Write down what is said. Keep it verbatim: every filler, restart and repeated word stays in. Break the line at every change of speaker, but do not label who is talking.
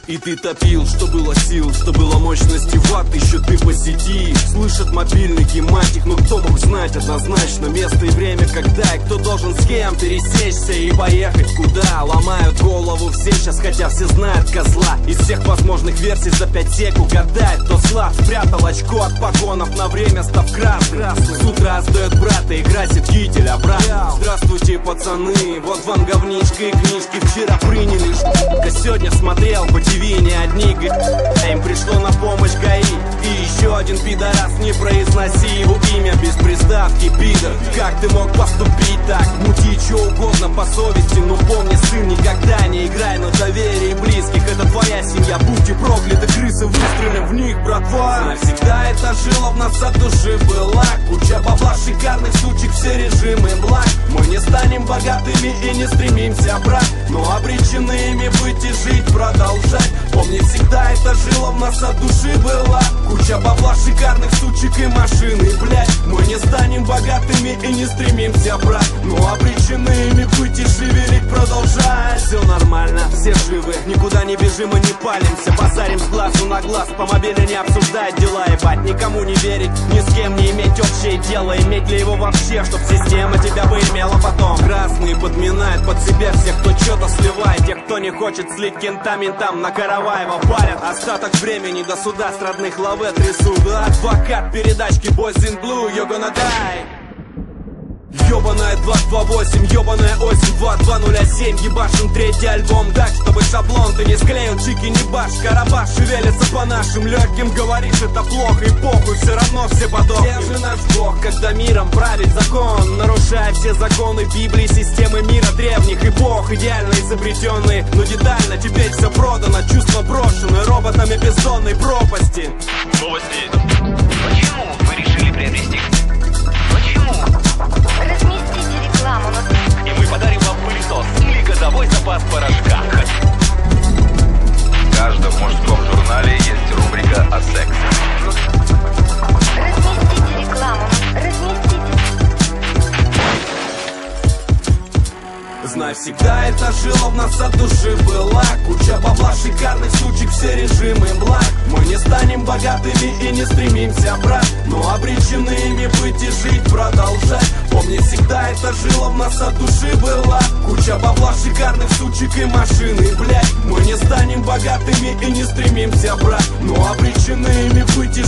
И ты топил, что было сил, что было мощности ватт. Еще ты по сети, слышат мобильники, мать их. Но кто мог знать однозначно место и время, когда и кто должен с кем пересечься и поехать куда. Ломают голову все сейчас, хотя все знают козла. Из всех возможных версий за пять сек угадает, кто слав. Спрятал очко от погонов на время, став красным. С утра сдает брата и красит китель обратно. Здравствуйте, пацаны, вот вам говничка и книжки вчера приняли. А сегодня смотрел по ТВ не одни, а им пришло на помощь ГАИ. И еще один пидорас, не произноси его имя без приставки, пидор. Как ты мог поступить так? Мути что угодно по совести, но помни, сын, никогда не играй на доверие близких. Это твоя семья, будьте прокляты, крысы, выстрелим в них, братва. Навсегда это жило в нас от души была. Куча бабла, шикарных сучек, все режимы благ. Мы не станем богатыми и не стремимся, брат, но обречены ими быть и жить, продолжать. Помни, всегда это жило в нас от души была. Куча бабла, шикарных сучек и машины, блять. Мы не станем богатыми и не стремимся, брат, но обречены ими быть и шевелить, продолжать. Все нормально, все живы, никуда не бежим и не палимся. Базарим с глазу на глаз, по мобиле не обсуждать дела, ебать. Никому не верить, ни с кем не иметь общее дело. Иметь ли его вообще, чтоб система тебя поимела потом. Красные подминают под себя всех, кто что-то сливает. Тех, кто не хочет слить кентам, ментам на Караваева палят. Остаток времени до суда с родных лаве трясут. Адвокат передачки Boys in Blue, you're gonna die. Ёбаная два два восемь, ёбаная осень два два ноль семь. Ебашим третий альбом так, чтобы шаблон ты не склеил. Чики не баш, Карабаш шевелится по нашим легким. Говоришь, это плохо и похуй, все равно все подохнут. Где же наш Бог, когда миром правит закон? Нарушая все законы Библии, системы мира древних. И Бог идеально изобретенный, но детально теперь все продано. Чувства брошены роботами бездонной пропасти.
Новости. Почему вы решили приобрести? Почему?
Разместите рекламу на...
И мы подарим вам пылесос или годовой запас порошка. В каждом мужском журнале есть рубрика о сексе.
Разместите рекламу. Разместите.
Знай, всегда это жило в нас от души была. Куча бабла, шикарных сучек, все режимы благ. Мы не станем богатыми и не стремимся, брат, но обречены ими быть и жить, продолжать. Помни, всегда это жило в нас от души была. Куча бабла, шикарных сучек и машины, блять. Мы не станем богатыми и не стремимся, брат, но обречены ими быть